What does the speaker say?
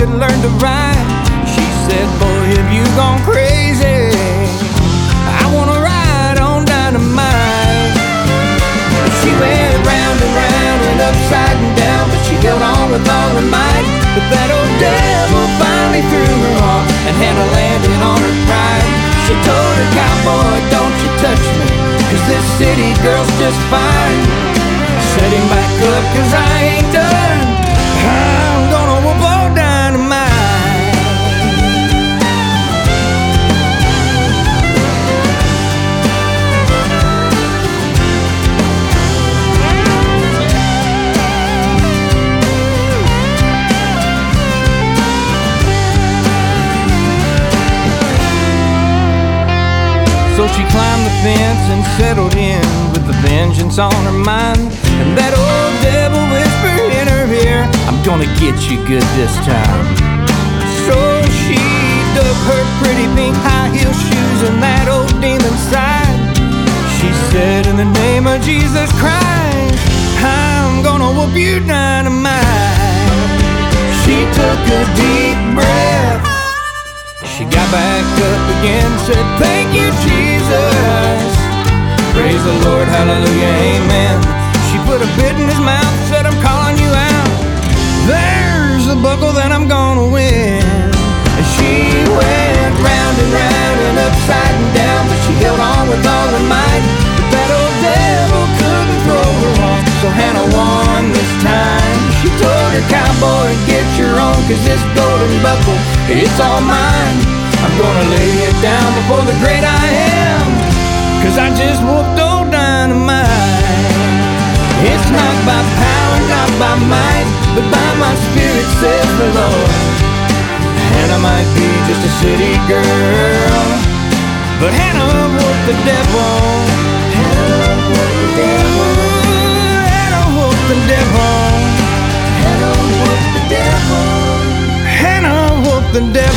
had learned to ride. She said, boy, have you gone crazy? I wanna ride on dynamite. She went round and round and upside and down, but she held on with all her might. But that old devil finally threw her off, and Hannah landed on her pride. She told her cowboy, don't you touch me, 'cause this city girl's just fine. Set him back up, 'cause I ain't done. I'm gonna whoop all dynamite. So she climbed the fence and settled in with the vengeance on her mind. And that old devil whispered in her ear, I'm gonna get you good this time. So she dug her pretty pink high heel shoes in that old demon's side. She said, in the name of Jesus Christ, I'm gonna whoop you dynamite. She took a deep breath. She got back up again, said, thank you, Jesus. Praise the Lord, hallelujah, amen. She put a bit in his mouth, said, I'm calling you out. There's a buckle that I'm gonna win. And she went round and round and upside and down, but she held on with all her might. But that old devil couldn't throw her off, so Hannah won this time. She told her cowboy, get your own, 'cause this golden buckle, it's all mine. I'm gonna lay it down before the great I am, 'cause I just whooped old dynamite. It's not by power, not by might, but by my spirit, says the Lord. Hannah might be just a city girl, but Hannah whooped the devil. Hannah whooped the devil. Hannah whooped the devil. Hannah whooped the devil. Hannah whooped the devil.